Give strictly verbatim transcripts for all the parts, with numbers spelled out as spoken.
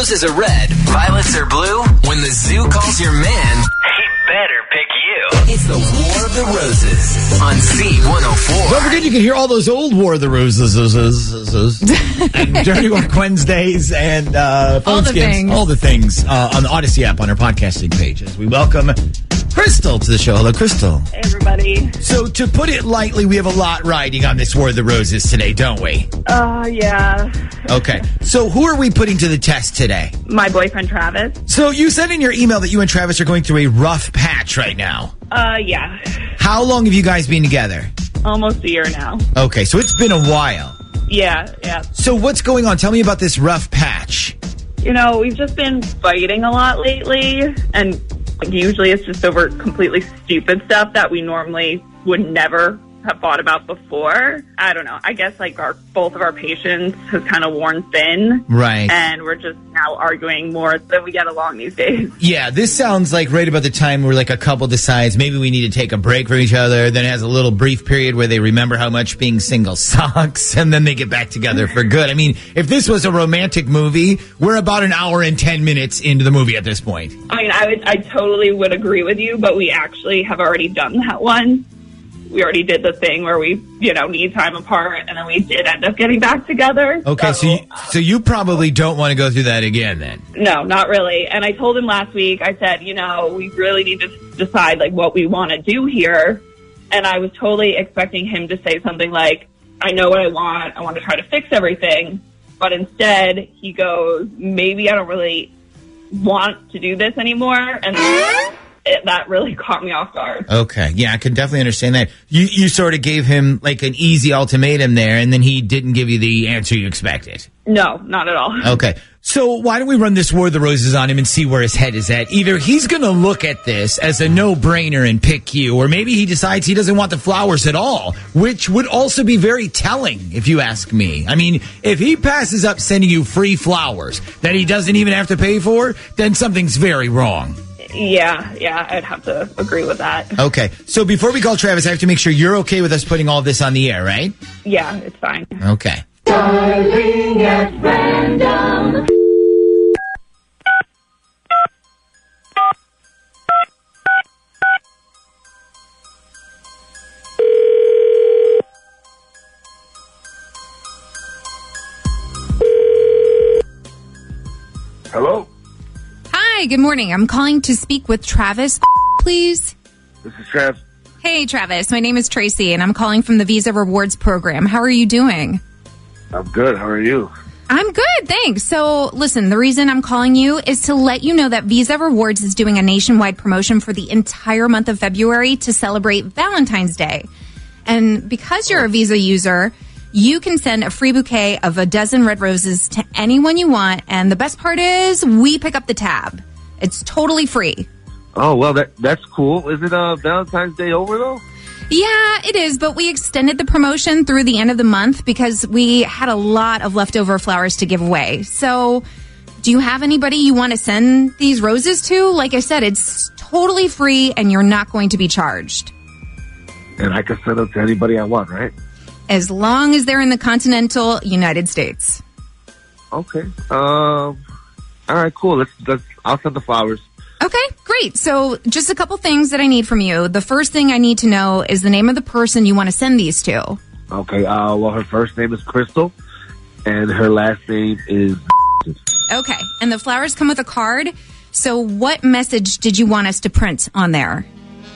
roses are red, violets are blue, when the zoo calls your man, he better pick you. It's the War of the Roses on Z one oh four. Don't forget you can hear all those old War of the Roses and Dirty Work Wednesdays and uh, phone all the skins, things. all the things uh, on the Odyssey app on our podcasting pages. We welcome Crystal to the show. Hello, Crystal. Hey, everybody. So, to put it lightly, we have a lot riding on this War of the Roses today, don't we? Uh, yeah. Okay. So, who are we putting to the test today? My boyfriend, Travis. So, you said in your email that you and Travis are going through a rough patch right now. Uh, yeah. How long have you guys been together? Almost a year now. Okay, so it's been a while. Yeah, yeah. So, what's going on? Tell me about this rough patch. You know, we've just been fighting a lot lately, and like, usually it's just over completely stupid stuff that we normally would never have thought about before. I don't know. I guess like our both of our patience has kind of worn thin. Right. And we're just now arguing more than we get along these days. Yeah, this sounds like right about the time where like a couple decides maybe we need to take a break from each other, then it has a little brief period where they remember how much being single sucks, and then they get back together for good. I mean, if this was a romantic movie, we're about an hour and ten minutes into the movie at this point. I mean, I would, I totally would agree with you, but we actually have already done that one. We already did the thing where we, you know, need time apart, and then we did end up getting back together. Okay, so so you, so you probably don't want to go through that again then. No, not really. And I told him last week, I said, you know, we really need to decide, like, what we want to do here. And I was totally expecting him to say something like, I know what I want. I want to try to fix everything. But instead, he goes, maybe I don't really want to do this anymore. And it, that really caught me off guard. Okay, yeah, I can definitely understand that. You you sort of gave him like an easy ultimatum there, and then he didn't give you the answer you expected. No, not at all. Okay, so why don't we run this War of the Roses on him and see where his head is at? Either he's going to look at this as a no-brainer and pick you, or maybe he decides he doesn't want the flowers at all, which would also be very telling, if you ask me. I mean, if he passes up sending you free flowers that he doesn't even have to pay for, then something's very wrong. Yeah, yeah, I'd have to agree with that. Okay, so before we call Travis, I have to make sure you're okay with us putting all this on the air, right? Yeah, it's fine. Okay. Darling at random. Hello? Hi, good morning. I'm calling to speak with Travis, please. This is Travis. Hey, Travis. My name is Tracy, and I'm calling from the Visa Rewards program. How are you doing? I'm good. How are you? I'm good, thanks. So, listen, the reason I'm calling you is to let you know that Visa Rewards is doing a nationwide promotion for the entire month of February to celebrate Valentine's Day. And because you're a Visa user, you can send a free bouquet of a dozen red roses to anyone you want. And the best part is we pick up the tab. It's totally free. Oh, well, that that's cool. Isn't uh, Valentine's Day over, though? Yeah, it is, but we extended the promotion through the end of the month because we had a lot of leftover flowers to give away. So, do you have anybody you want to send these roses to? Like I said, it's totally free and you're not going to be charged. And I can send them to anybody I want, right? As long as they're in the continental United States. Okay. Um. All right, cool. Let's, let's I'll send the flowers. Okay, great. So just a couple things that I need from you. The first thing I need to know is the name of the person you want to send these to. Okay. Uh. Well, her first name is Crystal, and her last name is. Okay, and the flowers come with a card. So what message did you want us to print on there?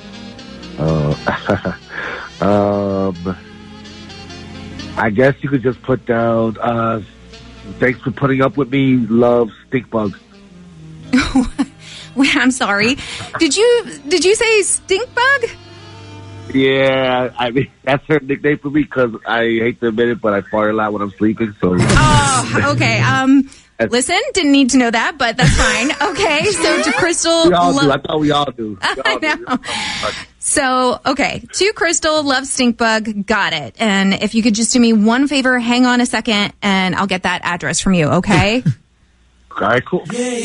Uh, um. I guess you could just put down, uh, thanks for putting up with me, love, stink bug. Wait, I'm sorry. Did you did you say stink bug? Yeah, I mean, that's her nickname for me because I hate to admit it, but I fart a lot when I'm sleeping. So. Oh, okay. Um, listen, didn't need to know that, but that's fine. Okay, so to Crystal. We all lo- do. I thought we all do. We all I do. know. So, okay, to Crystal, love stink bug, got it. And if you could just do me one favor, hang on a second, and I'll get that address from you, okay? All right, cool.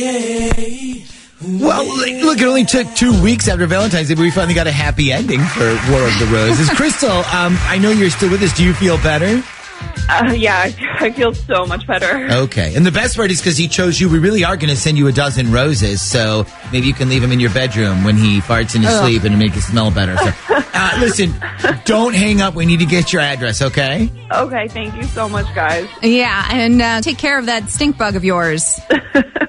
Well, look, it only took two weeks after Valentine's Day, but we finally got a happy ending for War of the Roses. Crystal, um, I know you're still with us. Do you feel better? Uh, yeah, I, I feel so much better. Okay. And the best part is because he chose you, we really are going to send you a dozen roses. So maybe you can leave him in your bedroom when he farts in his Ugh. sleep and make it smell better. So, uh, listen, don't hang up. We need to get your address, okay? Okay, thank you so much, guys. Yeah, and uh, take care of that stink bug of yours.